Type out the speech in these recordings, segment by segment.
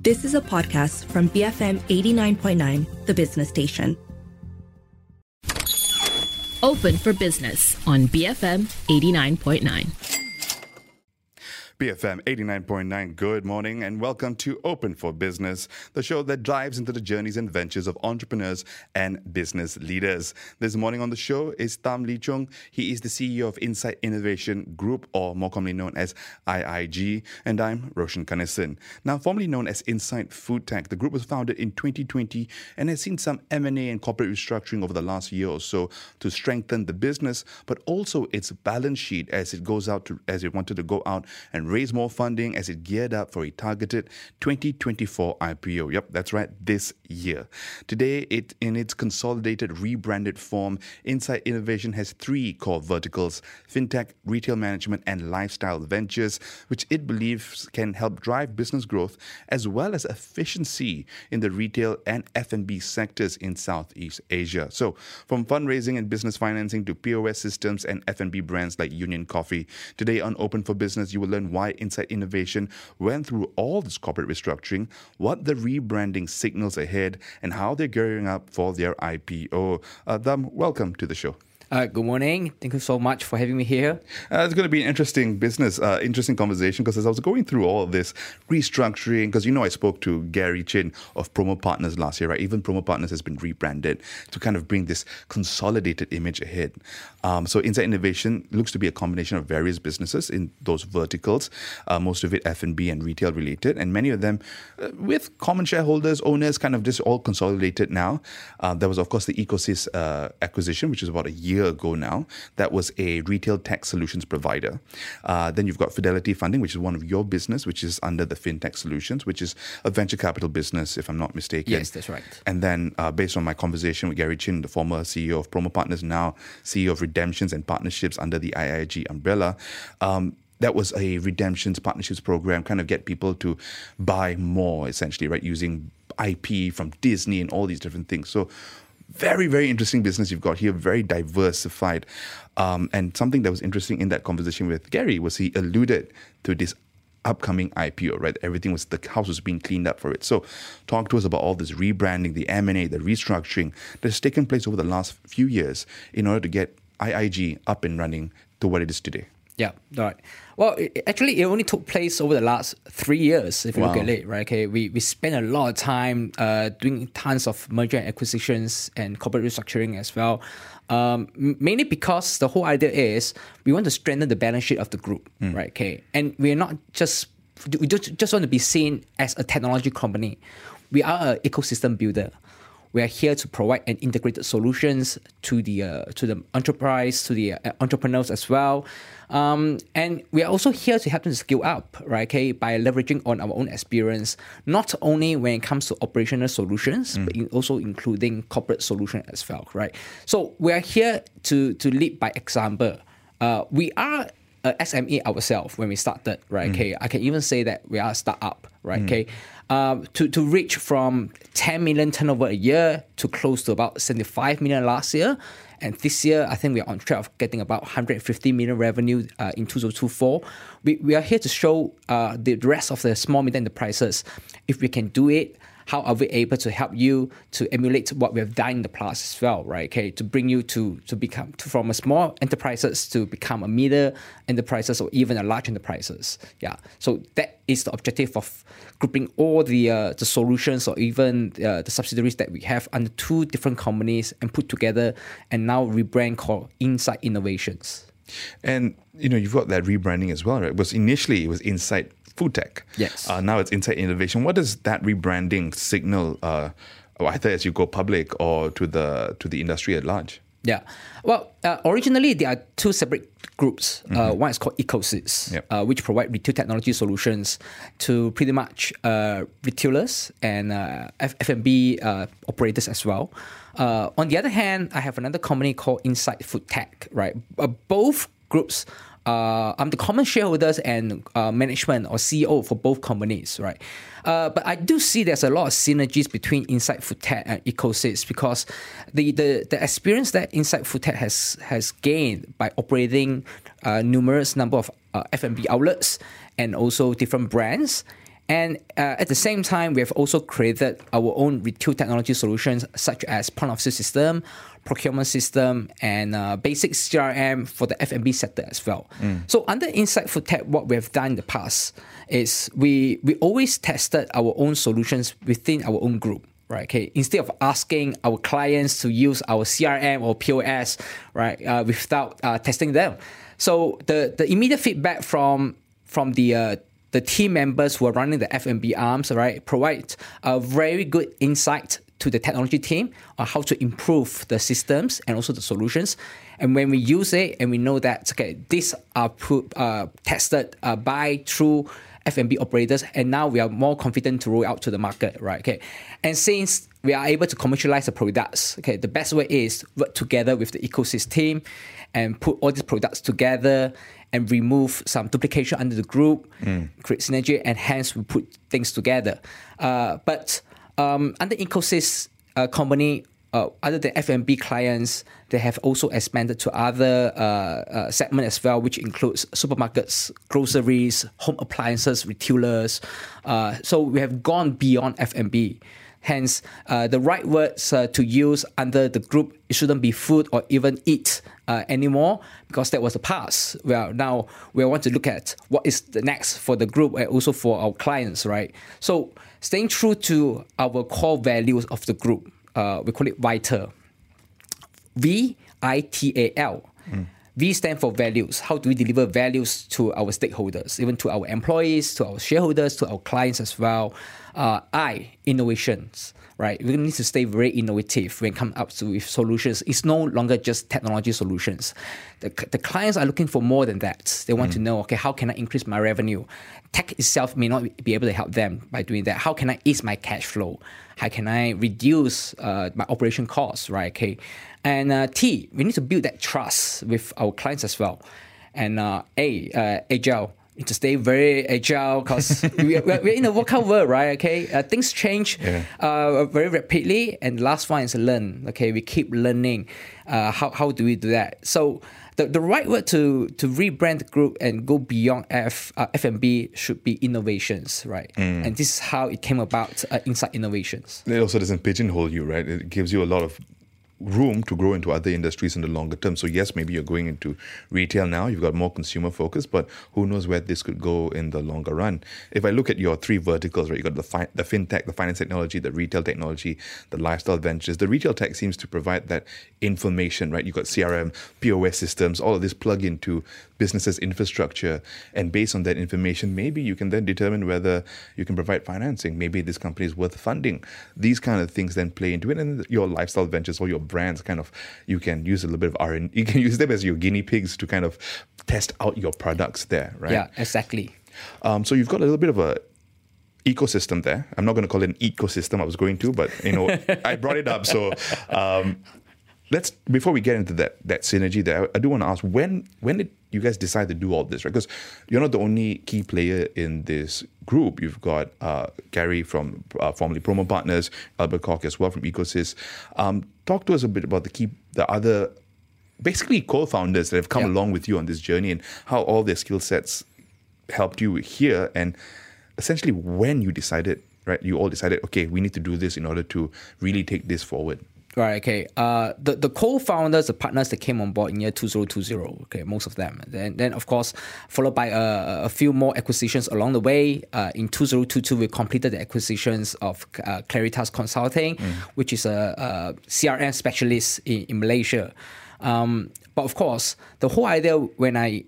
This is a podcast from BFM 89.9, the business station. Open for Business on BFM 89.9. BFM 89.9, good morning and welcome to Open for Business, the show that dives into the journeys and ventures of entrepreneurs and business leaders. This morning on the show is Tam Lee Chung. He is the CEO of Insight Innovation Group, or more commonly known as IIG, and I'm Roshan Kanesan. Now, formerly known as Insight Foodtech, the group was founded in 2020 and has seen some M&A and corporate restructuring over the last year or so to strengthen the business, but also its balance sheet as it wanted to go out and raise more funding as it geared up for a targeted 2024 IPO. Yep, that's right, this year. Today, in its consolidated, rebranded form, Insight Innovation has three core verticals: fintech, retail management, and lifestyle ventures, which it believes can help drive business growth as well as efficiency in the retail and F&B sectors in Southeast Asia. So, from fundraising and business financing to POS systems and F&B brands like Union Coffee, today on Open for Business, you will learn why Insight Innovation went through all this corporate restructuring, what the rebranding signals ahead, and how they're gearing up for their IPO. Welcome to the show. Good morning. Thank you so much for having me here. It's going to be an interesting interesting conversation, because as I was going through all of this restructuring, because I spoke to Gary Chin of Promo Partners last year, right? Even Promo Partners has been rebranded to kind of bring this consolidated image ahead. So Insight Innovation looks to be a combination of various businesses in those verticals, most of it F&B and retail related, and many of them with common shareholders, owners, kind of just all consolidated now. There was, of course, the Ecosys acquisition, which is about a year ago now. That was a retail tech solutions provider. Then you've got Fidelity Funding, which is one of your business, which is under the FinTech Solutions, which is a venture capital business, if I'm not mistaken. Yes, that's right. And then based on my conversation with Gary Chin, the former CEO of Promo Partners, now CEO of Redemptions and Partnerships under the IIG umbrella, that was a redemptions partnerships program, kind of get people to buy more, essentially, right, using IP from Disney and all these different things. So very, very interesting business you've got here, very diversified. And something that was interesting in that conversation with Gary was he alluded to this upcoming IPO, right? The house was being cleaned up for it. So talk to us about all this rebranding, the M&A, the restructuring that's taken place over the last few years in order to get IIG up and running to what it is today. Yeah, right. Well, it only took place over the last 3 years, if you look at it, right? Okay, we spent a lot of time doing tons of merger and acquisitions and corporate restructuring as well. Mainly because the whole idea is we want to strengthen the balance sheet of the group, right? Okay, and we don't just want to be seen as a technology company. We are an ecosystem builder. We are here to provide an integrated solutions to the enterprise, to the entrepreneurs as well. And we are also here to help them scale up, right? Okay, by leveraging on our own experience, not only when it comes to operational solutions, but also including corporate solutions as well, right? So we are here to lead by example. We are a SME ourselves when we started, right? Okay, I can even say that we are a startup, right? Okay, to reach from 10 million turnover a year to close to about 75 million last year. And this year, I think we are on track of getting about 150 million revenue in 2024. We are here to show the rest of the small, medium enterprises, if we can do it, how are we able to help you to emulate what we have done in the past as well, right? Okay, to bring you to become from a small enterprises to become a middle enterprises or even a large enterprises. Yeah, so that is the objective of grouping all the solutions or even the subsidiaries that we have under two different companies and put together and now rebrand called Insight Innovations. And you've got that rebranding as well, right? Initially it was Insight Foodtech. Yes. Now it's Insight Innovation. What does that rebranding signal, either as you go public or to the industry at large? Yeah. Well, originally there are two separate groups. One is called Ecosys, which provide retail technology solutions to pretty much retailers and F&B operators as well. On the other hand, I have another company called Insight Foodtech, right? Both groups, I'm the common shareholders and management or CEO for both companies, right? But I do see there's a lot of synergies between Insight Foodtech and Ecosys because the experience that Insight Foodtech has gained by operating numerous number of F&B outlets and also different brands. And at the same time, we have also created our own retail technology solutions such as point of sale system, procurement system, and basic CRM for the F&B sector as well. So under Insight Foodtech, what we have done in the past is we always tested our own solutions within our own group. Right. Okay. Instead of asking our clients to use our CRM or POS, right, without testing them. So the immediate feedback from the team members who are running the F&B arms, right, provide a very good insight to the technology team on how to improve the systems and also the solutions. And when we use it and we know that these are tested through F&B operators, and now we are more confident to roll out to the market, right? Okay, and since we are able to commercialize the products, the best way is work together with the ecosystem and put all these products together and remove some duplication under the group, create synergy, and hence we put things together. But under Ecosys company, other than F&B clients, they have also expanded to other segments as well, which includes supermarkets, groceries, home appliances, retailers. So we have gone beyond F&B. Hence, the right words to use under the group, it shouldn't be food or even eat anymore, because that was the past. Well, now we want to look at what is the next for the group and also for our clients, right? So staying true to our core values of the group, we call it VITAL. VITAL. V stand for values. How do we deliver values to our stakeholders, even to our employees, to our shareholders, to our clients as well? I, innovations, right? We need to stay very innovative when it comes up with solutions. It's no longer just technology solutions. The clients are looking for more than that. They want to know, how can I increase my revenue? Tech itself may not be able to help them by doing that. How can I ease my cash flow? How can I reduce my operation costs, right? Okay. And T, we need to build that trust with our clients as well. And agile. Need to stay very agile because we're in a workout world, right? Okay, things change very rapidly, and the last one is learn. Okay, we keep learning. How do we do that? So the right word to rebrand the group and go beyond F&B should be innovations, right? And this is how it came about. Insight Innovations. It also doesn't pigeonhole you, right? It gives you a lot of room to grow into other industries in the longer term. So yes, maybe you're going into retail now, you've got more consumer focus, but who knows where this could go in the longer run. If I look at your three verticals, right, you got the fintech, the finance technology, the retail technology, the lifestyle ventures. The retail tech seems to provide that information, right? You've got CRM, POS systems, all of this plug into businesses' infrastructure, and based on that information, maybe you can then determine whether you can provide financing. Maybe this company is worth funding. These kind of things then play into it, and your lifestyle ventures or your brands you can use a little bit of R&D. You can use them as your guinea pigs to kind of test out your products there, right? Yeah, exactly. So you've got a little bit of a ecosystem there. I'm not going to call it an ecosystem. I was going to, but I brought it up. So before we get into that synergy there, I do want to ask, when did you guys decide to do all this, right? Because you're not the only key player in this group. You've got Gary from formerly Promo Partners, Albert Koch as well from Ecosys. Talk to us a bit about the other, basically co-founders that have come along with you on this journey, and how all their skill sets helped you here, and essentially when you decided, right? You all decided, okay, we need to do this in order to really take this forward. Right, okay. The co-founders, the partners that came on board in year 2020, okay, most of them. Then of course, followed by a few more acquisitions along the way. In 2022, we completed the acquisitions of Claritas Consulting, which is a CRM specialist in Malaysia. But of course, the whole idea when I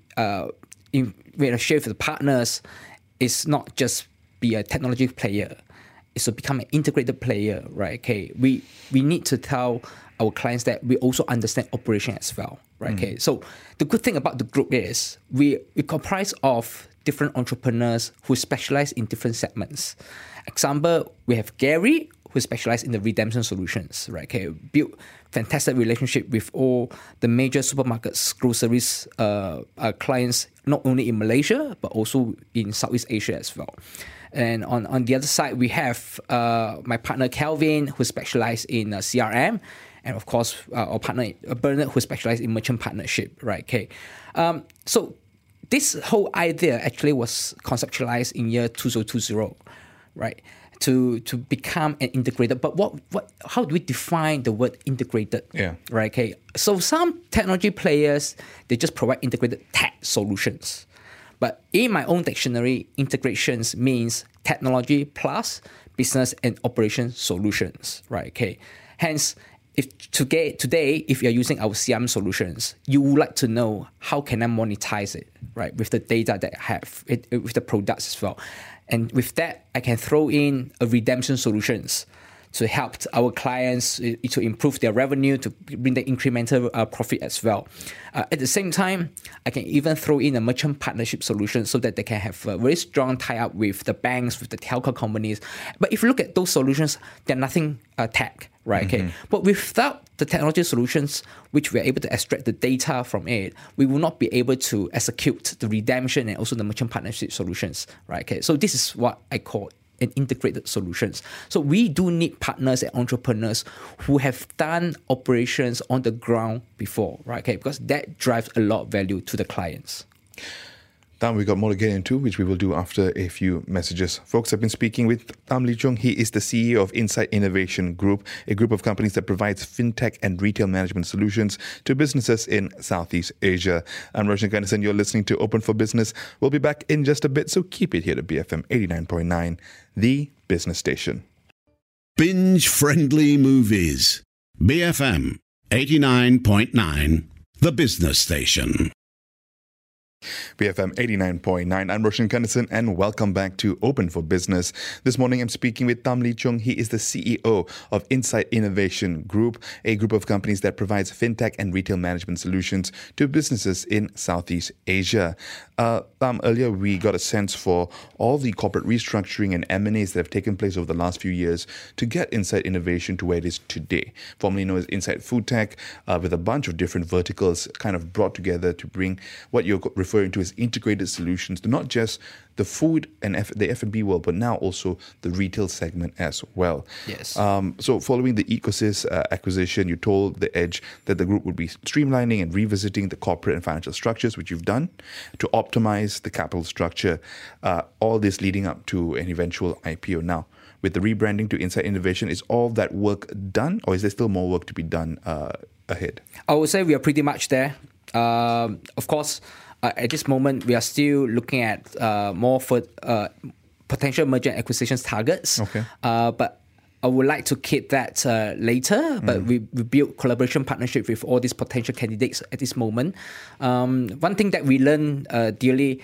share with the partners is not just be a technology player. Is to become an integrated player, right? Okay, we need to tell our clients that we also understand operation as well, right? Okay, so the good thing about the group is we comprise of different entrepreneurs who specialize in different segments. Example, we have Gary, who specializes in the redemption solutions, right? Okay, built fantastic relationship with all the major supermarkets, groceries clients, not only in Malaysia but also in Southeast Asia as well. And on the other side, we have my partner Kelvin, who specializes in CRM, and of course our partner Bernard, who specializes in merchant partnership. Right? Okay. So this whole idea actually was conceptualized in year 2020, right? To become an integrated. But how do we define the word integrated? Yeah. Right. Okay. So some technology players, they just provide integrated tech solutions. But in my own dictionary, integrations means technology plus business and operation solutions. Right. Okay. Hence, if today, if you're using our CRM solutions, you would like to know how can I monetize it, right? With the data that I have, with the products as well. And with that, I can throw in a redemption solutions to help our clients to improve their revenue, to bring the incremental profit as well. At the same time, I can even throw in a merchant partnership solution so that they can have a very strong tie-up with the banks, with the telco companies. But if you look at those solutions, they're nothing tech, right? Okay. But without the technology solutions, which we're able to extract the data from it, we will not be able to execute the redemption and also the merchant partnership solutions, right? Okay. So this is what I call an integrated solutions. So we do need partners and entrepreneurs who have done operations on the ground before, right? Okay, because that drives a lot of value to the clients. Tam, we got more to get into, which we will do after a few messages. Folks, I've been speaking with Tam Lee Cheong. He is the CEO of Insight Innovation Group, a group of companies that provides fintech and retail management solutions to businesses in Southeast Asia. I'm Roshan Kanasan. You're listening to Open for Business. We'll be back in just a bit, so keep it here to BFM 89.9, the business station. Binge-friendly movies. BFM 89.9, the business station. BFM 89.9. I'm Roshan Kanasan and welcome back to Open for Business. This morning I'm speaking with Tam Lee Cheong. He is the CEO of Insight Innovation Group, a group of companies that provides fintech and retail management solutions to businesses in Southeast Asia. Tam, earlier we got a sense for all the corporate restructuring and M&As that have taken place over the last few years to get Insight Innovation to where it is today, formerly known as Insight Food Tech, with a bunch of different verticals kind of brought together to bring what you're referring to as integrated solutions to not just the food and the F&B world, but now also the retail segment as well. Yes. So following the Ecosys acquisition, you told The Edge that the group would be streamlining and revisiting the corporate and financial structures, which you've done, to optimize the capital structure, all this leading up to an eventual IPO. Now, with the rebranding to Insight Innovation, is all that work done, or is there still more work to be done ahead? I would say we are pretty much there. Of course, at this moment, we are still looking at more for potential merger and acquisitions targets. Okay. But I would like to keep that later. But we build collaboration partnership with all these potential candidates at this moment. One thing that we learn dearly,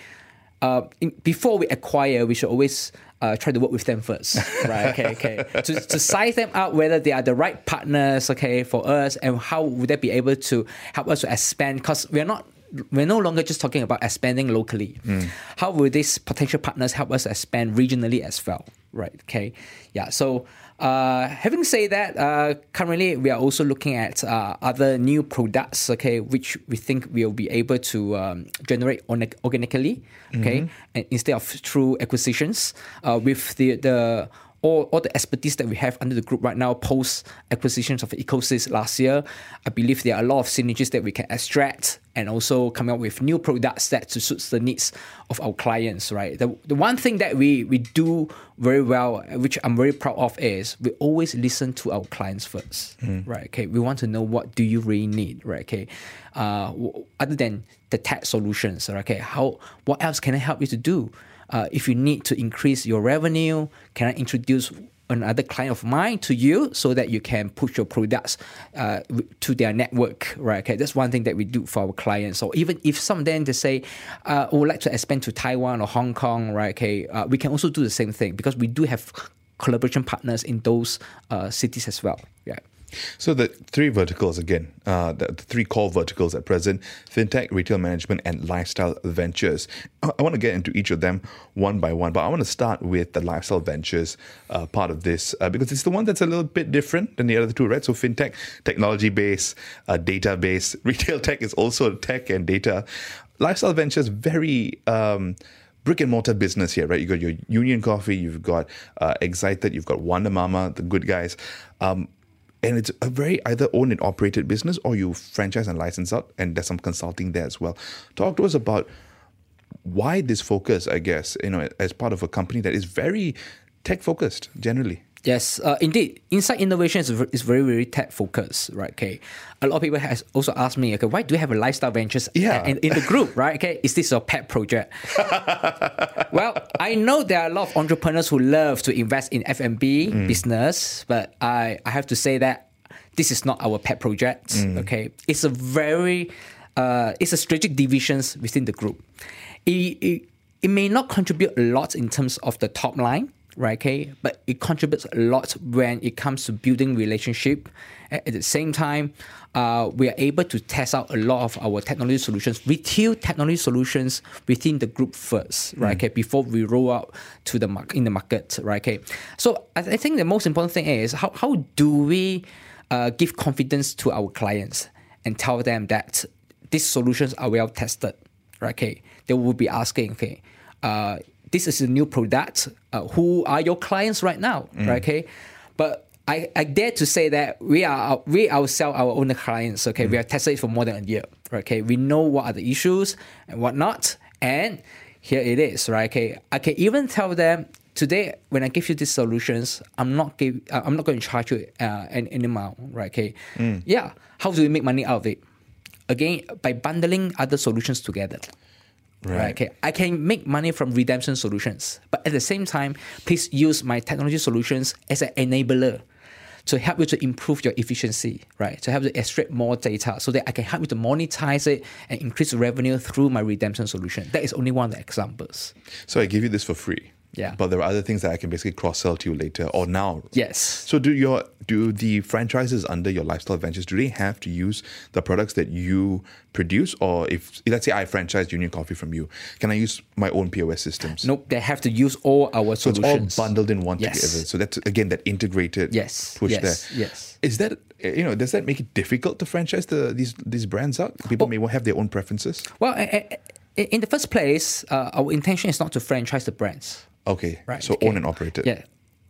before we acquire, we should always try to work with them first, right? Okay. To size them out whether they are the right partners, okay, for us, and how would they be able to help us to expand? Because we're no longer just talking about expanding locally. How will these potential partners help us expand regionally as well, right? Okay, yeah. So having said that, currently we are also looking at other new products, okay, which we think we'll be able to generate organically, okay, and instead of through acquisitions, with the all the expertise that we have under the group right now, post acquisitions of Ecosys last year. I believe there are a lot of synergies that we can extract and also come up with new products that to suit the needs of our clients, right? The one thing that we do very well, which I'm very proud of, is we always listen to our clients first, right? Okay, we want to know what do you really need, right? Okay, other than the tech solutions, right? Okay, what else can I help you to do? If you need to increase your revenue, can I introduce another client of mine to you so that you can push your products to their network, right? Okay, that's one thing that we do for our clients. Or even if some of them they say, I would like to expand to Taiwan or Hong Kong, right? Okay, we can also do the same thing because we do have collaboration partners in those cities as well. Yeah. So the three verticals again, the three core verticals at present: fintech, retail management, and lifestyle ventures. I want to get into each of them one by one, but I want to start with the lifestyle ventures part of this because it's the one that's a little bit different than the other two, right? So fintech, technology-based, data-based. Retail tech is also tech and data. Lifestyle ventures, very brick and mortar business here, right? You got your Union Coffee, you've got Excited, you've got Wonder Mama, the good guys. And it's a very either owned and operated business or you franchise and license out, and there's some consulting there as well. Talk to us about why this focus, I guess, as part of a company that is very tech-focused generally? Yes, indeed. Insight Innovation is very, very tech focused, right? Okay, a lot of people has also asked me, okay, why do you have a lifestyle ventures in the group, right? Okay, is this your pet project? Well, I know there are a lot of entrepreneurs who love to invest in F&B business, but I have to say that this is not our pet project. Okay, it's a very it's a strategic divisions within the group. It may not contribute a lot in terms of the top line. Right, okay, but it contributes a lot when it comes to building relationship. At the same time, we are able to test out a lot of our technology solutions, retail technology solutions within the group first, right? Okay, before we roll out to in the market, right? Okay, so I think the most important thing is how do we give confidence to our clients and tell them that these solutions are well tested, right? Okay, they will be asking, okay, this is a new product. Who are your clients right now? Right? Okay, but I dare to say that we ourselves our own clients. Okay, we have tested it for more than a year. Right? Okay, we know what are the issues and whatnot, and here it is. Right? Okay, I can even tell them today when I give you these solutions, I'm not going to charge you an amount. Right? Okay, yeah. How do we make money out of it? Again, by bundling other solutions together. Right. Okay. I can make money from redemption solutions, but at the same time, please use my technology solutions as an enabler to help you to improve your efficiency, right? To help you to extract more data so that I can help you to monetize it and increase revenue through my redemption solution. That is only one of the examples. So I give you this for free. Yeah. But there are other things that I can basically cross-sell to you later or now. Yes. So do the franchises under your lifestyle ventures, do they have to use the products that you produce? Or if, let's say I franchise Union Coffee from you, can I use my own POS systems? Nope, they have to use all our solutions. So it's all bundled in one together. So that's, again, that integrated push there. Yes. Is that, does that make it difficult to franchise these brands out? People may have their own preferences. Well, in the first place, our intention is not to franchise the brands. Okay, right. So own and operated. Yeah,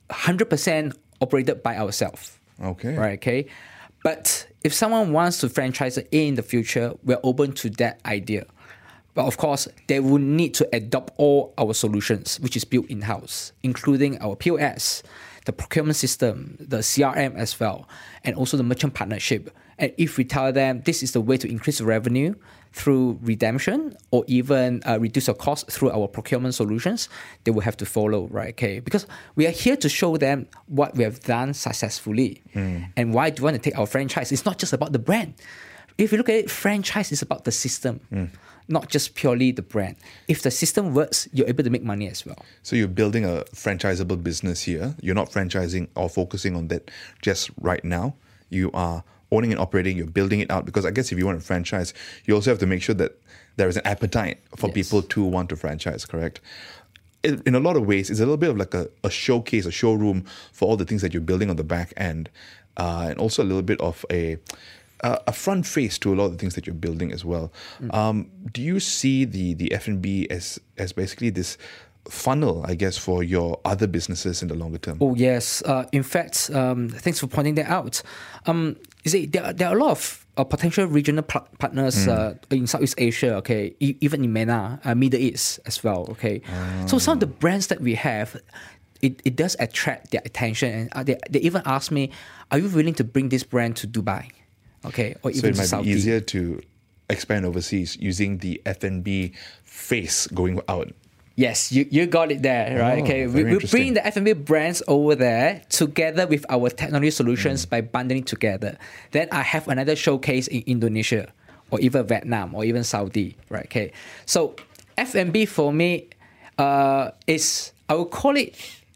100% operated by ourselves. Okay. Right, okay. But if someone wants to franchise it in the future, we're open to that idea. But of course, they will need to adopt all our solutions, which is built in-house, including our POS, the procurement system, the CRM as well, and also the merchant partnership. And if we tell them this is the way to increase revenue through redemption or even reduce your cost through our procurement solutions, they will have to follow, right? Okay, because we are here to show them what we have done successfully. And why do you want to take our franchise? It's not just about the brand. If you look at it, franchise is about the system, not just purely the brand. If the system works, you're able to make money as well. So you're building a franchisable business here. You're not franchising or focusing on that just right now. You are owning and operating, you're building it out, because I guess if you want to franchise, you also have to make sure that there is an appetite for people to want to franchise, correct? In a lot of ways, it's a little bit of like a showcase, a showroom for all the things that you're building on the back end, and also a little bit of a front face to a lot of the things that you're building as well. Do you see the F&B as basically this funnel, I guess, for your other businesses in the longer term? Oh, yes. In fact, thanks for pointing that out. You see, there are a lot of potential regional partners in Southeast Asia, okay, even in MENA, Middle East as well, okay. So some of the brands that we have, it does attract their attention, and they even ask me, are you willing to bring this brand to Dubai? Okay, or even to Saudi. So it might be easier to expand overseas using the F&B face going out. Yes, you got it there, right? Okay, we bring the F&B brands over there together with our technology solutions by bundling together. Then I have another showcase in Indonesia or even Vietnam or even Saudi, right? Okay, so F&B for me is, I would call it,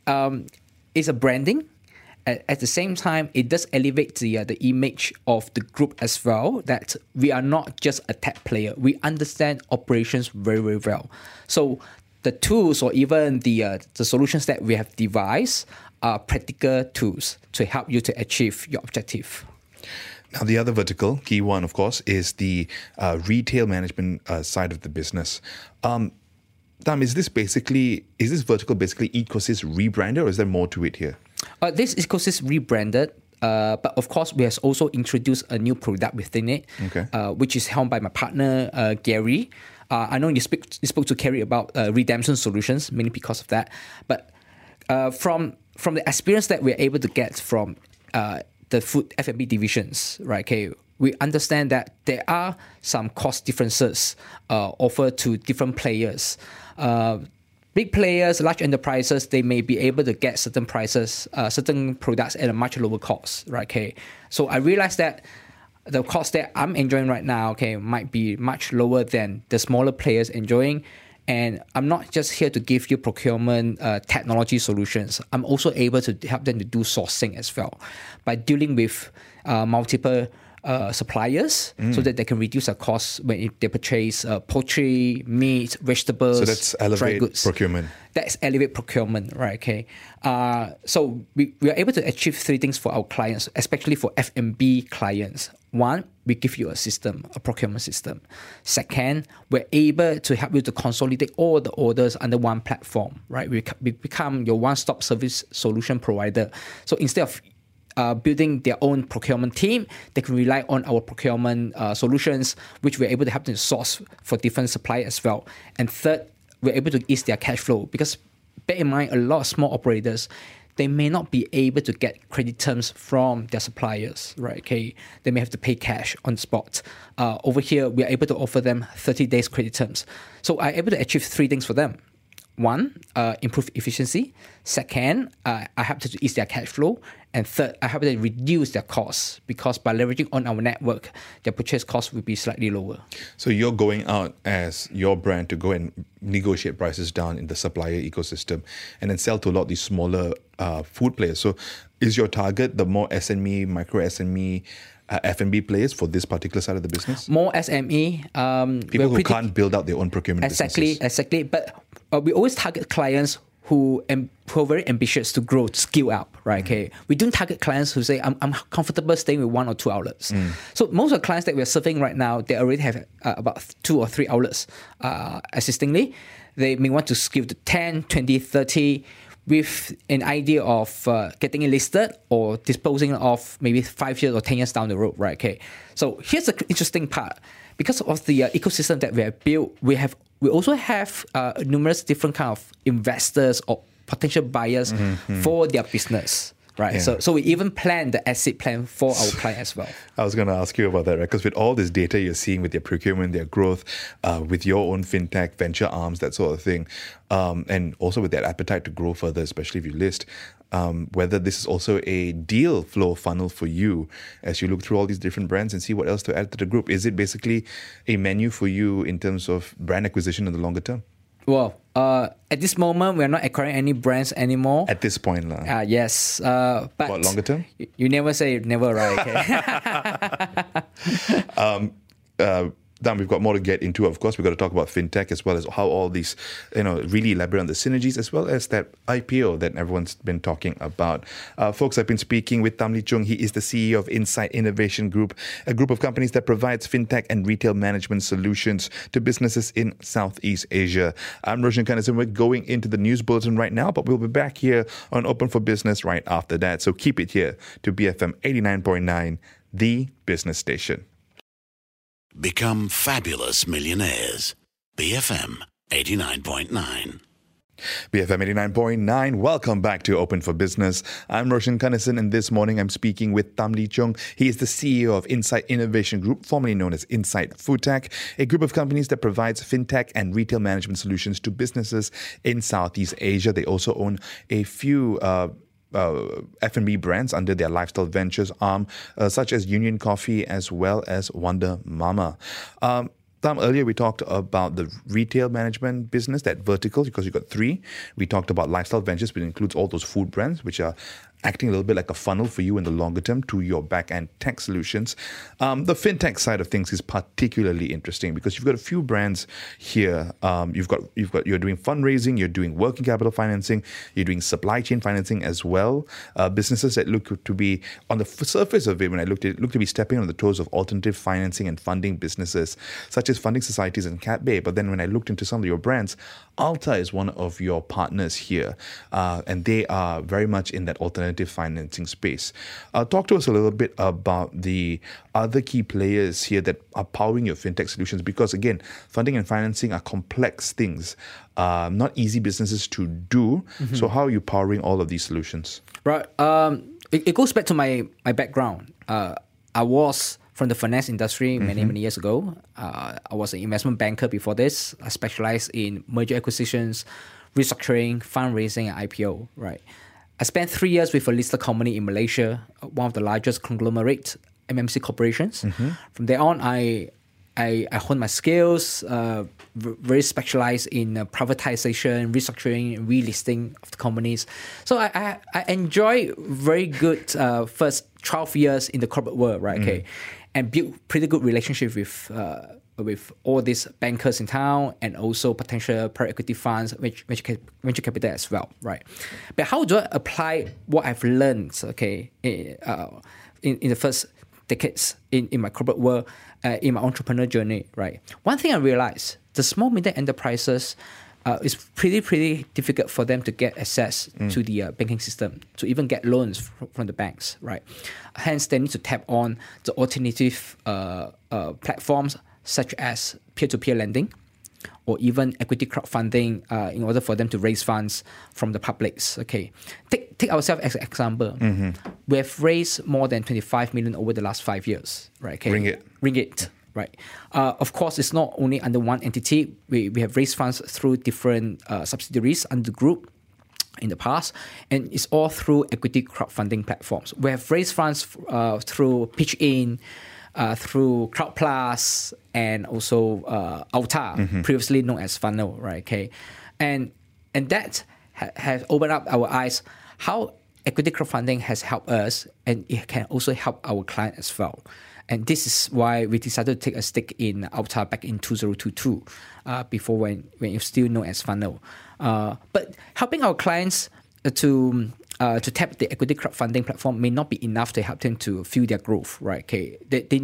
is a branding. At the same time, it does elevate the image of the group as well, that we are not just a tech player. We understand operations very, very well. So the tools or even the solutions that we have devised are practical tools to help you to achieve your objective. Now, the other vertical, key one, of course, is the retail management side of the business. Tam, is this vertical basically Ecosys rebranded, or is there more to it here? This Ecosys rebranded, but of course, we have also introduced a new product within it, which is helmed by my partner, Gary. I know you spoke to Kerry about redemption solutions, mainly because of that. But from the experience that we're able to get from the food F&B divisions, right? Okay, we understand that there are some cost differences offered to different players. Big players, large enterprises, they may be able to get certain prices, certain products at a much lower cost, right? Okay, so I realized that the cost that I'm enjoying right now, okay, might be much lower than the smaller players enjoying. And I'm not just here to give you procurement technology solutions. I'm also able to help them to do sourcing as well by dealing with multiple suppliers so that they can reduce their costs when they purchase poultry, meat, vegetables, So that's dry elevate goods. procurement. That's elevate procurement, right? Okay. So we are able to achieve three things for our clients, especially for F&B clients. One, we give you a system, a procurement system. Second, we're able to help you to consolidate all the orders under one platform, right? We become your one-stop service solution provider. So instead of building their own procurement team, they can rely on our procurement solutions, which we're able to help them source for different suppliers as well. And third, we're able to ease their cash flow because bear in mind, a lot of small operators, they may not be able to get credit terms from their suppliers, right? Okay, they may have to pay cash on the spot. Over here, we are able to offer them 30 days credit terms. So I'm able to achieve three things for them. One, improve efficiency. Second, I help them to ease their cash flow. And third, I help them reduce their costs because by leveraging on our network, their purchase cost will be slightly lower. So you're going out as your brand to go and negotiate prices down in the supplier ecosystem and then sell to a lot of these smaller food players. So is your target the more SME, micro SME, F&B players for this particular side of the business? More SME. People who can't build out their own procurement businesses. Exactly. But we always target clients who are very ambitious to grow, to scale up, right? Okay, we don't target clients who say, I'm comfortable staying with 1 or 2 outlets. So most of the clients that we're serving right now, they already have about 2 or 3 outlets existingly. They may want to scale to 10, 20, 30 with an idea of getting it listed or disposing of maybe 5 years or 10 years down the road, right? Okay, so here's the interesting part. Because of the ecosystem that we have built, we also have numerous different kind of investors or potential buyers for their business, right? Yeah. So we even plan the exit plan for our client as well. I was going to ask you about that, right? Because with all this data you're seeing with their procurement, their growth, with your own fintech, venture arms, that sort of thing, and also with that appetite to grow further, especially if you list, whether this is also a deal flow funnel for you as you look through all these different brands and see what else to add to the group. Is it basically a menu for you in terms of brand acquisition in the longer term? Well, at this moment, we're not acquiring any brands anymore. At this point, yes. But what, longer term? You never say never, right? Okay. Dan, we've got more to get into. Of course, we've got to talk about fintech as well as how all these, really elaborate on the synergies as well as that IPO that everyone's been talking about. Folks, I've been speaking with Tam Lee Cheong. He is the CEO of Insight Innovation Group, a group of companies that provides fintech and retail management solutions to businesses in Southeast Asia. I'm Roshan Kanesan. We're going into the news bulletin right now, but we'll be back here on Open for Business right after that. So keep it here to BFM 89.9, the business station. Become fabulous millionaires. BFM 89.9. BFM 89.9, welcome back to Open for Business. I'm Roshan Kanesan, and this morning I'm speaking with Tam Lee Cheong. He is the CEO of Insight Innovation Group, formerly known as Insight Foodtech, a group of companies that provides fintech and retail management solutions to businesses in Southeast Asia. They also own a few F&B brands under their lifestyle ventures arm, such as Union Coffee as well as Wonder Mama. Tam, earlier we talked about the retail management business, that vertical, because you've got 3. We talked about lifestyle ventures, which includes all those food brands, which are acting a little bit like a funnel for you in the longer term to your back-end tech solutions. The fintech side of things is particularly interesting because you've got a few brands here. You're doing fundraising, you're doing working capital financing, you're doing supply chain financing as well. Businesses that look to be on the surface of it, when I look to be stepping on the toes of alternative financing and funding businesses, such as funding societies and Cat Bay. But then when I looked into some of your brands, Alta is one of your partners here, and they are very much in that alternative financing space. Talk to us a little bit about the other key players here that are powering your fintech solutions, because again, funding and financing are complex things, not easy businesses to do. So how are you powering all of these solutions? Right. It goes back to my background. I was from the finance industry many years ago. I was an investment banker before this. I specialized in merger acquisitions, restructuring, fundraising, and IPO. Right. I spent 3 years with a listed company in Malaysia, one of the largest conglomerate MNC corporations. From there on, I honed my skills, very specialized in privatization, restructuring, relisting of the companies. So I enjoy very good first 12 years in the corporate world, right? Okay, and built pretty good relationship with all these bankers in town and also potential private equity funds, venture capital as well, right? But how do I apply what I've learned, okay, in the first decades in my corporate world, in my entrepreneur journey, right? One thing I realized, the small medium enterprises, it's pretty difficult for them to get access to the banking system, to even get loans from the banks, right? Hence, they need to tap on the alternative platforms such as peer-to-peer lending or even equity crowdfunding in order for them to raise funds from the publics. Okay, take ourselves as an example. We have raised more than 25 million over the last 5 years. Right? Okay? Ringgit. Right. Of course, it's not only under one entity. We have raised funds through different subsidiaries under the group in the past, and it's all through equity crowdfunding platforms. We have raised funds through PitchIn, through CrowdPlus, and also Alta, previously known as Funnel, right? Okay, and that has opened up our eyes how equity crowdfunding has helped us, and it can also help our client as well. And this is why we decided to take a stake in Alta back in 2022, before when it was still known as Funnel. But helping our clients to tap the equity crowdfunding platform may not be enough to help them to fuel their growth, right? Okay,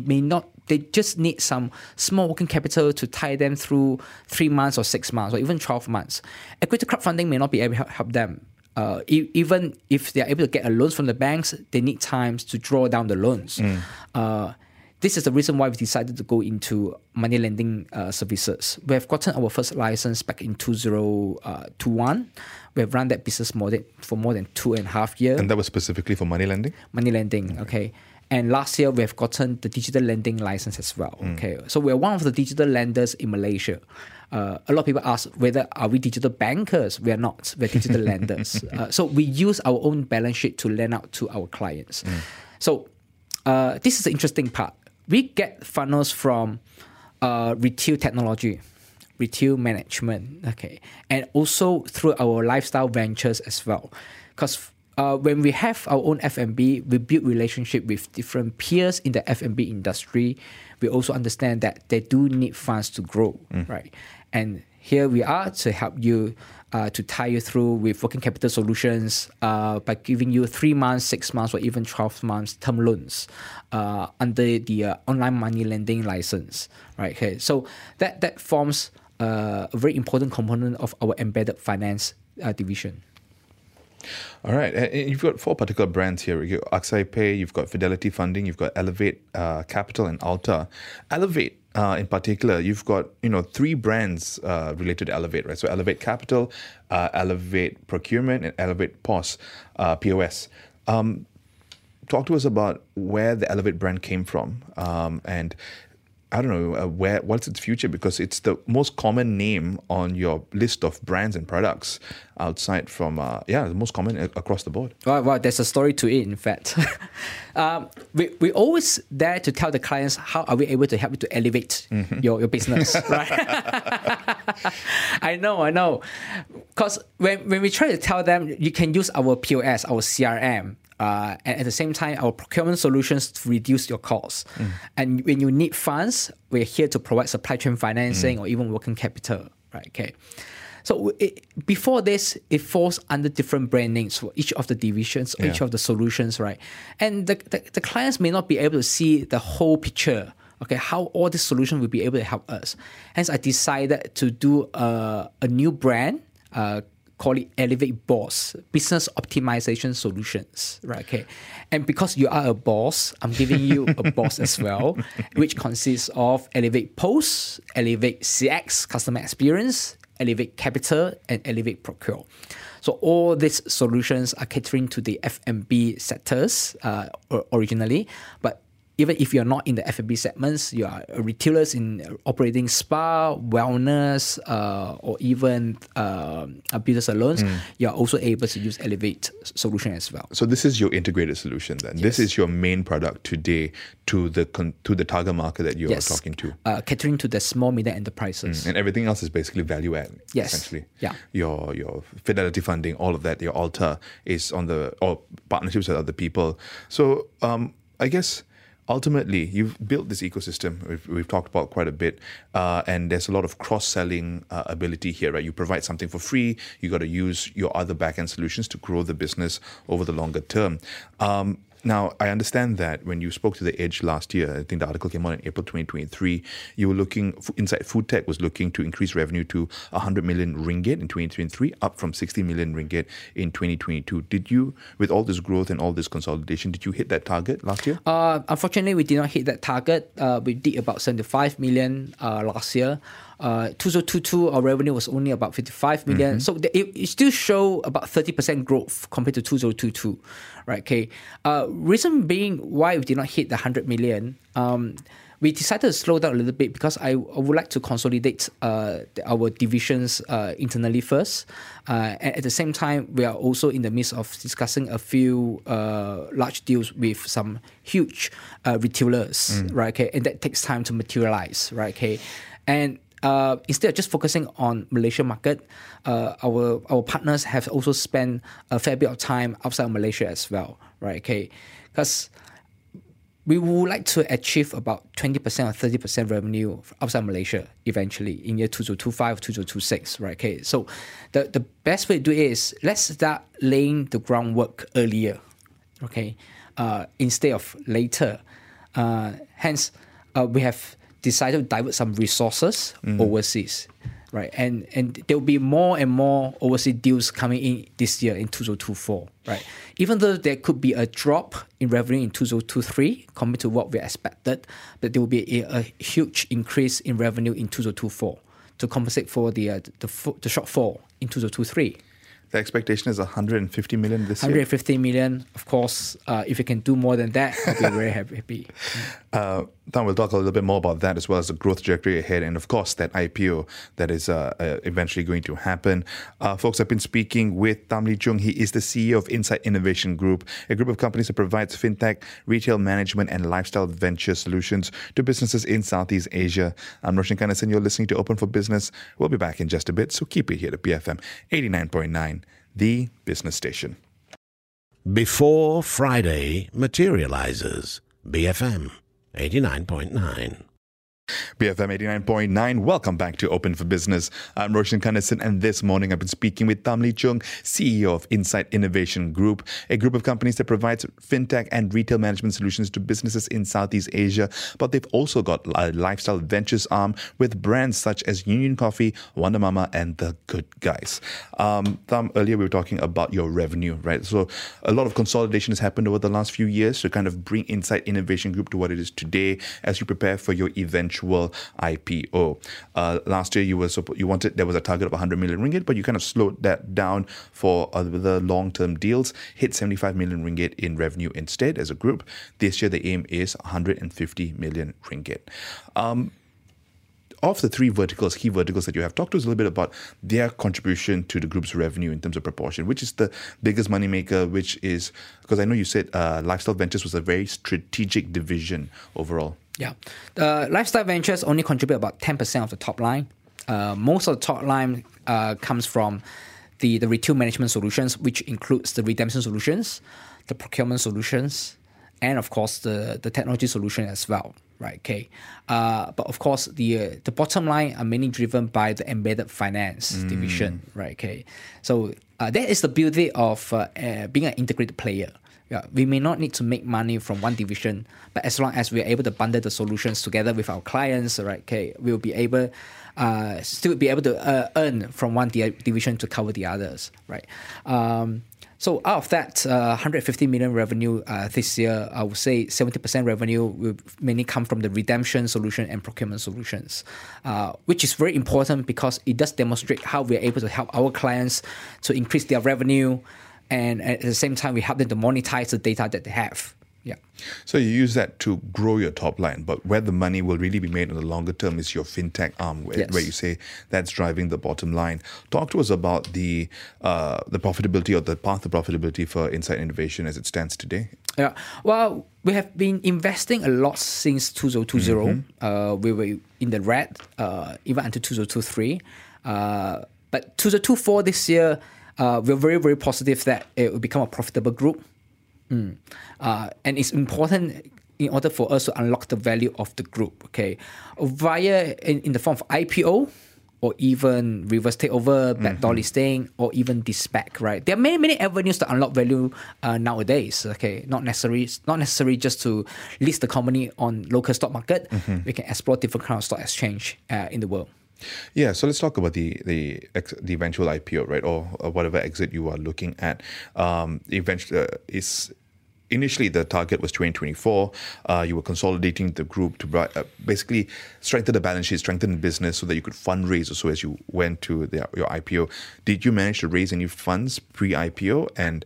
they just need some small working capital to tie them through 3 months or 6 months or even 12 months. Equity crowdfunding may not be able to help them. Even if they are able to get a loans from the banks, they need time to draw down the loans. This is the reason why we decided to go into money lending services. We have gotten our first license back in 2021. We have run that business for more than 2.5 years. And that was specifically for money lending? Money lending, okay. And last year, we have gotten the digital lending license as well. Okay, so we're one of the digital lenders in Malaysia. A lot of people ask whether are we digital bankers? We are not. We're digital lenders. So we use our own balance sheet to lend out to our clients. So this is the interesting part. We get funnels from retail technology, retail management, okay, and also through our lifestyle ventures as well. Because when we have our own F&B, we build relationship with different peers in the F&B industry. We also understand that they do need funds to grow, right? And here we are to help you, to tie you through with working capital solutions by giving you 3 months, 6 months, or even 12 months term loans under the online money lending license, right? Okay, so that forms a very important component of our embedded finance division. All right. And you've got 4 particular brands here. You've got Aksai Pay, you've got Fidelity Funding, you've got Elevate Capital, and Alta. Elevate, in particular, you've got 3 brands related to Elevate, right? So Elevate Capital, Elevate Procurement, and Elevate POS. Talk to us about where the Elevate brand came from, and I don't know, what's its future, because it's the most common name on your list of brands and products outside from, the most common across the board. Well, there's a story to it, in fact. We always dare to tell the clients how are we able to help you to elevate your business, right? I know. Because when we try to tell them, you can use our POS, our CRM, and at the same time, our procurement solutions to reduce your costs. And when you need funds, we're here to provide supply chain financing or even working capital, right? Okay. So before this, it falls under different brand names for each of the divisions, each of the solutions, right? And the clients may not be able to see the whole picture Okay, how all this solution will be able to help us. Hence, I decided to do a new brand, call it Elevate Boss, Business Optimization Solutions, right? Okay, and because you are a boss, I'm giving you a boss as well, which consists of Elevate Post, Elevate CX, Customer Experience, Elevate Capital, and Elevate Procure. So all these solutions are catering to the F&B sectors originally, but even if you're not in the F&B segments, you are retailers in operating spa, wellness, or even business salons, you're also able to use Elevate solution as well. So this is your integrated solution then? Yes. This is your main product today to the target market that you're talking to? Catering to the small, medium enterprises. And everything else is basically value add, essentially. Yeah. Your Fidelity funding, all of that, your Alta is or partnerships with other people. So I guess ultimately, you've built this ecosystem we've talked about quite a bit, and there's a lot of cross-selling ability here, right? You provide something for free, you got to use your other back-end solutions to grow the business over the longer term. Now, I understand that when you spoke to The Edge last year, I think the article came out in April 2023, you were Insight Foodtech was looking to increase revenue to 100 million ringgit in 2023, up from 60 million ringgit in 2022. Did you, with all this growth and all this consolidation, did you hit that target last year? Unfortunately, we did not hit that target. We did about 75 million last year. 2022, our revenue was only about 55 million. So it still show about 30% growth compared to 2022, right? Okay. Reason being why we did not hit the 100 million, we decided to slow down a little bit because I would like to consolidate our divisions internally first. And at the same time, we are also in the midst of discussing a few large deals with some huge retailers, right? Okay. And that takes time to materialize, right? Okay. And instead of just focusing on Malaysia market, our partners have also spent a fair bit of time outside of Malaysia as well, right? Okay, because we would like to achieve about 20% or 30% revenue outside Malaysia eventually in year 2025 or 2026, right? Okay, so the best way to do it is let's start laying the groundwork earlier, okay, instead of later. Hence, we have decided to divert some resources overseas, right? And there will be more and more overseas deals coming in this year in 2024, right? Even though there could be a drop in revenue in 2023 compared to what we expected, but there will be a huge increase in revenue in 2024 to compensate for the shortfall in 2023. The expectation is 150 million this year? 150 million, of course. If you can do more than that, I'll be very happy. Tom, we'll talk a little bit more about that as well as the growth trajectory ahead and, of course, that IPO that is eventually going to happen. Folks, I've been speaking with Tham Lee Cheong. He is the CEO of Insight Innovation Group, a group of companies that provides fintech, retail management, and lifestyle venture solutions to businesses in Southeast Asia. I'm Roshan Kanesan. You're listening to Open for Business. We'll be back in just a bit, so keep it here at BFM 89.9, the business station. Before Friday materializes, BFM 89.9. BFM 89.9. Welcome back to Open for Business. I'm Roshan Kanesan, and this morning I've been speaking with Tham Lee Cheong, CEO of Insight Innovation Group, a group of companies that provides fintech and retail management solutions to businesses in Southeast Asia. But they've also got a lifestyle ventures arm with brands such as Union Coffee, Wonder Mama, and The Good Guys. Tham, earlier we were talking about your revenue, right? So a lot of consolidation has happened over the last few years to kind of bring Insight Innovation Group to what it is today as you prepare for your eventual IPO. Last year, there was a target of 100 million ringgit, but you kind of slowed that down for the long-term deals, hit 75 million ringgit in revenue instead as a group. This year, the aim is 150 million ringgit. Of the three key verticals that you have, talk to us a little bit about their contribution to the group's revenue in terms of proportion. Which is the biggest moneymaker, because I know you said Lifestyle Ventures was a very strategic division overall. Yeah. Lifestyle Ventures only contribute about 10% of the top line. Most of the top line comes from the retail management solutions, which includes the redemption solutions, the procurement solutions, and of course the technology solution as well, right? Okay. But of course the bottom line are mainly driven by the embedded finance division, right? Okay. So that is the beauty of being an integrated player. Yeah, we may not need to make money from one division, but as long as we're able to bundle the solutions together with our clients, right? Okay, we'll be able still be able to earn from one division to cover the others, right? So out of that 150 million revenue this year, I would say 70% revenue will mainly come from the redemption solution and procurement solutions, which is very important because it does demonstrate how we are able to help our clients to increase their revenue, and at the same time, we help them to monetize the data that they have. Yeah. So you use that to grow your top line, but where the money will really be made in the longer term is your fintech arm, where you say that's driving the bottom line. Talk to us about the profitability or the path of profitability for Insight Innovation as it stands today. Yeah. Well, we have been investing a lot since 2020. We were in the red even until 2023. But 2024 this year, we're very, very positive that it will become a profitable group. And it's important in order for us to unlock the value of the group, okay, via in the form of IPO or even reverse takeover, backdoor listing, or even de-SPAC, right? There are many avenues to unlock value nowadays, okay? Not necessary just to list the company on local stock market. We can explore different kind of stock exchange in the world. Yeah, so let's talk about the eventual IPO, right, or whatever exit you are looking at. Initially, the target was 2024. You were consolidating the group to basically strengthen the balance sheet, strengthen the business so that you could fundraise also as you went to your IPO. Did you manage to raise any funds pre-IPO? And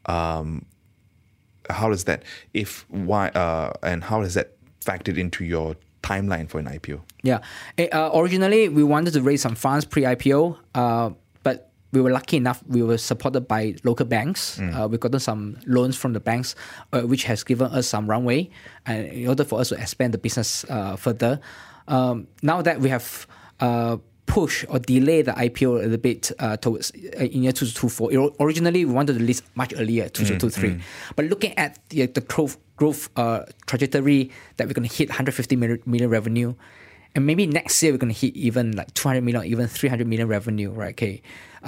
how does that, and how has that factored into your timeline for an IPO? Yeah. Originally, we wanted to raise some funds pre-IPO, but we were lucky enough, we were supported by local banks. We've gotten some loans from the banks, which has given us some runway in order for us to expand the business further. Now that we have push or delay the IPO a little bit towards in year 2024. Originally, we wanted to list much earlier, 2023. But looking at the growth trajectory that we're going to hit 150 million revenue, and maybe next year we're going to hit even like 200 million, even 300 million revenue, right? Okay.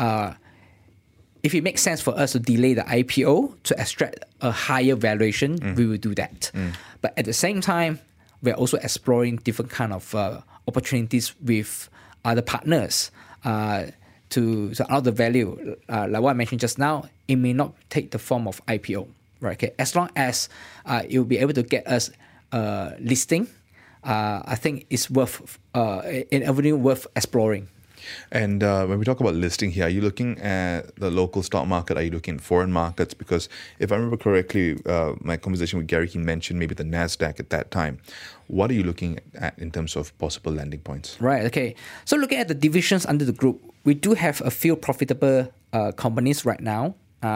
If it makes sense for us to delay the IPO to extract a higher valuation, we will do that. But at the same time, we're also exploring different kind of opportunities with other partners to unlock the value. Like what I mentioned just now, it may not take the form of IPO, right? Okay. As long as it will be able to get us listing, I think it's worth an avenue worth exploring. And when we talk about listing here, are you looking at the local stock market? Are you looking at foreign markets? Because if I remember correctly, my conversation with Gary, he mentioned maybe the NASDAQ at that time. What are you looking at in terms of possible landing points? Right, okay. So looking at the divisions under the group, we do have a few profitable companies right now,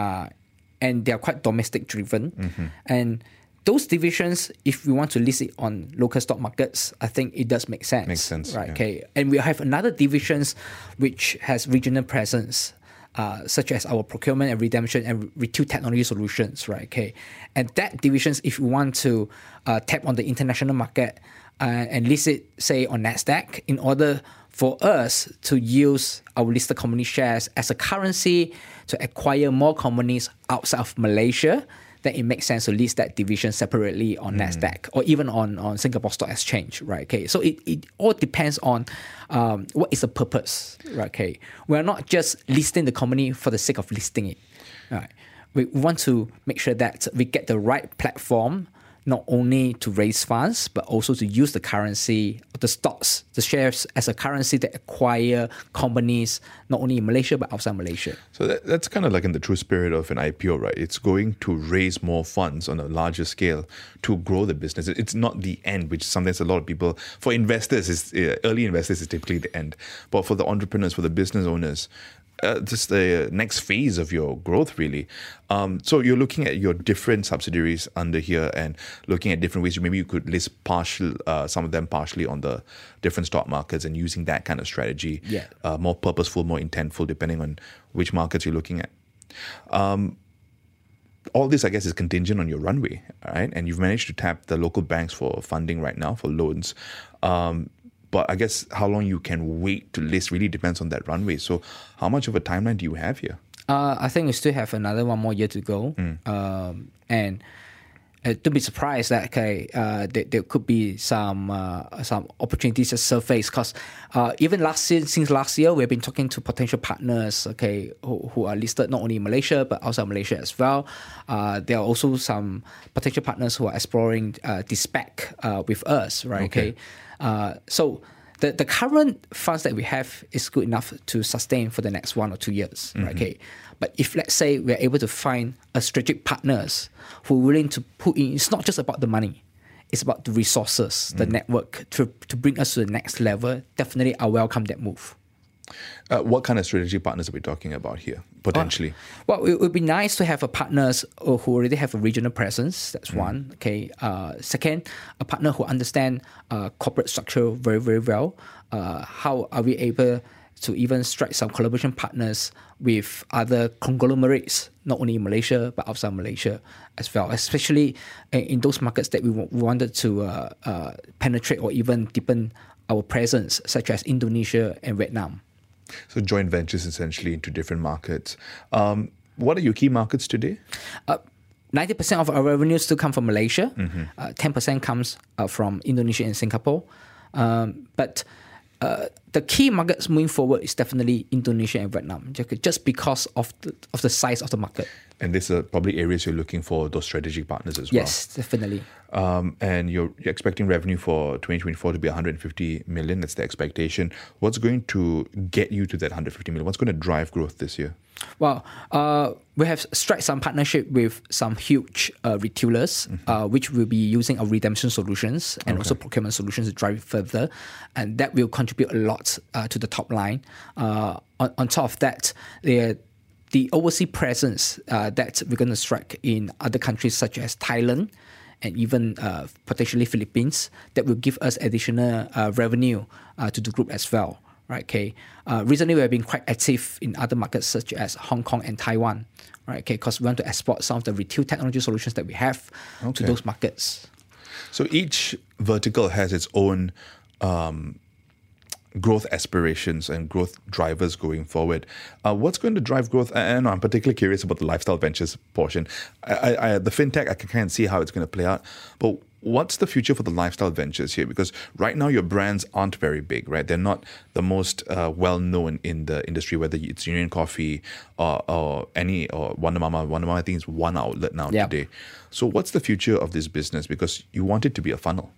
and they are quite domestic driven. And those divisions, if we want to list it on local stock markets, I think it does make sense. Makes sense, right? Yeah. Okay, and we have another divisions which has regional presence, such as our procurement and redemption and retail technology solutions, right? Okay, and that divisions, if we want to tap on the international market and list it, say on NASDAQ, in order for us to use our listed company shares as a currency to acquire more companies outside of Malaysia, then it makes sense to list that division separately on NASDAQ or even on Singapore Stock Exchange, right? Okay, so it all depends on what is the purpose, right? Okay, we're not just listing the company for the sake of listing it, right? We want to make sure that we get the right platform, not only to raise funds, but also to use the currency, the stocks, the shares as a currency to acquire companies, not only in Malaysia, but outside Malaysia. So that's kind of like in the true spirit of an IPO, right? It's going to raise more funds on a larger scale to grow the business. It's not the end, which sometimes a lot of people, for investors, early investors is typically the end. But for the entrepreneurs, for the business owners, just the next phase of your growth, really. So you're looking at your different subsidiaries under here and looking at different ways. Maybe you could list some of them partially on the different stock markets and using that kind of strategy. Yeah. More purposeful, more intentful, depending on which markets you're looking at. All this, I guess, is contingent on your runway, right? And you've managed to tap the local banks for funding right now, for loans. But I guess how long you can wait to list really depends on that runway. So how much of a timeline do you have here? I think we still have another 1 more year to go. And don't be surprised that there could be some opportunities to surface, because even since last year, we've been talking to potential partners, who are listed not only in Malaysia but outside Malaysia as well. There are also some potential partners who are exploring this spec with us, right? So the current funds that we have is good enough to sustain for the next 1 or 2 years, right? But if, let's say, we're able to find a strategic partners who are willing to put in, it's not just about the money, it's about the resources, the network to bring us to the next level, definitely I welcome that move. What kind of strategic partners are we talking about here, potentially? Well, it would be nice to have a partners who already have a regional presence. That's one. Second, a partner who understand corporate structure very, very well. How are we able to even strike some collaboration partners with other conglomerates, not only in Malaysia, but outside Malaysia as well, especially in those markets that we wanted to penetrate or even deepen our presence, such as Indonesia and Vietnam. So joint ventures essentially into different markets. What are your key markets today? 90% of our revenue still come from Malaysia. 10% comes from Indonesia and Singapore. But the key markets moving forward is definitely Indonesia and Vietnam, just because of the size of the market. And these are probably areas you're looking for those strategic partners as well. Yes, definitely. And you're expecting revenue for 2024 to be 150 million. That's the expectation. What's going to get you to that 150 million? What's going to drive growth this year? Well, we have struck some partnership with some huge retailers, which will be using our redemption solutions and also procurement solutions to drive it further. And that will contribute a lot to the top line. On top of that, the overseas presence that we're going to strike in other countries such as Thailand and even potentially Philippines, that will give us additional revenue to the group as well. Right, okay. Recently, we have been quite active in other markets such as Hong Kong and Taiwan, right? Okay, because we want to export some of the retail technology solutions that we have to those markets. So each vertical has its own growth aspirations and growth drivers going forward. What's going to drive growth? And I'm particularly curious about the lifestyle ventures portion. The fintech, I can kind of see how it's going to play out, but what's the future for the lifestyle ventures here? Because right now your brands aren't very big, right? They're not the most well-known in the industry, whether it's Union Coffee or Wonder Mama. Wonder Mama, I think, is one outlet now today. So what's the future of this business? Because you want it to be a funnel.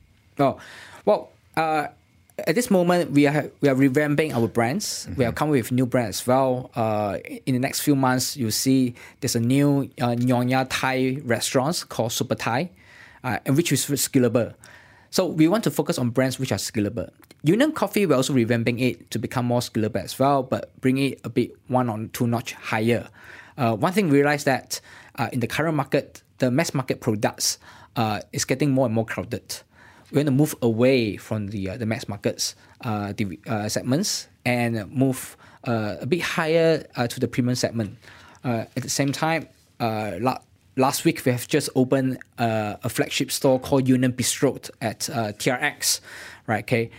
At this moment, we are revamping our brands. We are coming with new brands as well. In the next few months, you'll see there's a new Nyonya Thai restaurant called Super Thai, and which is scalable. So we want to focus on brands which are scalable. Union Coffee, we're also revamping it to become more scalable as well, but bring it a bit 1 or 2 notch higher. One thing we realized that in the current market, the mass market products is getting more and more crowded. We're going to move away from the mass markets segments and move a bit higher to the premium segment. At the same time, last week we have just opened a flagship store called Union Bistro at TRX, right? Okay,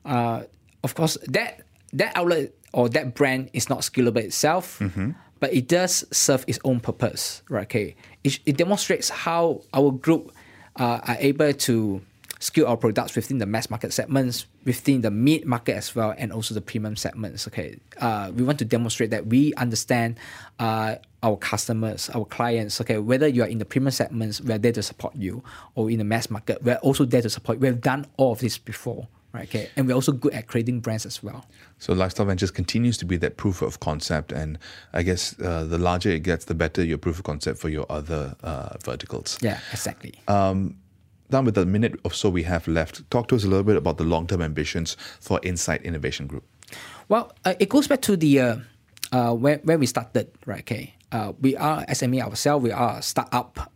of course that outlet or that brand is not scalable itself, but it does serve its own purpose, right? Okay, it demonstrates how our group are able to scale our products within the mass market segments, within the mid market as well, and also the premium segments. Okay, we want to demonstrate that we understand our customers, our clients. Okay, whether you are in the premium segments, we are there to support you, or in the mass market, we are also there to support you. We have done all of this before, right? Okay, and we're also good at creating brands as well. So Lifestyle Ventures continues to be that proof of concept, and I guess the larger it gets, the better your proof of concept for your other verticals. Yeah, exactly. Down with the minute or so we have left, talk to us a little bit about the long-term ambitions for Insight Innovation Group. Well, it goes back to the where we started, right? Okay, we are SME ourselves. We are a startup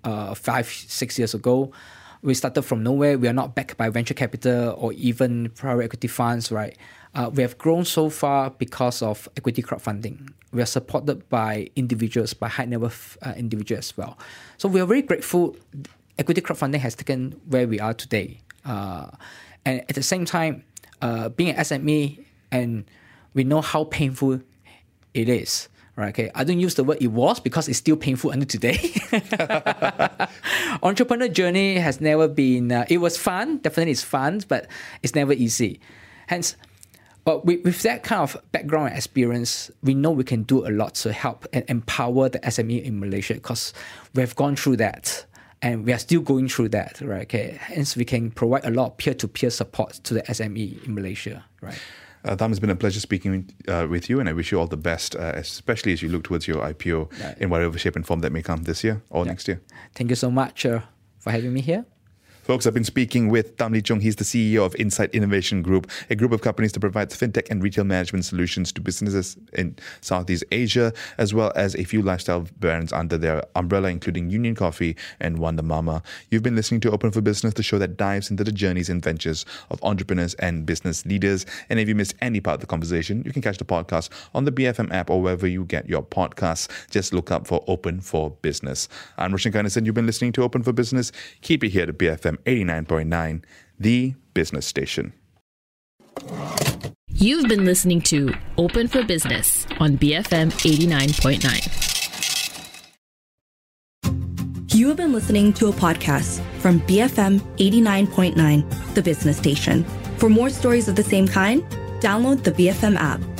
5-6 years ago. We started from nowhere. We are not backed by venture capital or even private equity funds, right? We have grown so far because of equity crowdfunding. We are supported by individuals, by high net worth individuals as well. So we are very grateful. Equity crowdfunding has taken where we are today. And at the same time, being an SME, and we know how painful it is, Right, okay. I don't use the word it was because it's still painful until today. Entrepreneur journey has never been, it was fun, definitely it's fun, but it's never easy. Hence, with that kind of background and experience, we know we can do a lot to help and empower the SME in Malaysia because we have gone through that and we are still going through that, right? Okay. Hence, we can provide a lot of peer-to-peer support to the SME in Malaysia, right? Tham, it's been a pleasure speaking with you, and I wish you all the best, especially as you look towards your IPO in whatever shape and form that may come this year or next year. Thank you so much for having me here. Folks, I've been speaking with Tham Lee Cheong. He's the CEO of Insight Innovation Group, a group of companies that provides fintech and retail management solutions to businesses in Southeast Asia, as well as a few lifestyle brands under their umbrella, including Union Coffee and Wonder Mama. You've been listening to Open for Business, the show that dives into the journeys and ventures of entrepreneurs and business leaders. And if you missed any part of the conversation, you can catch the podcast on the BFM app or wherever you get your podcasts. Just look up for Open for Business. I'm Roshan Kainasan. You've been listening to Open for Business. Keep it here to BFM 89.9, the business station. You've been listening to Open for Business on BFM 89.9. You have been listening to a podcast from BFM 89.9, the business station. For more stories of the same kind, download the BFM app.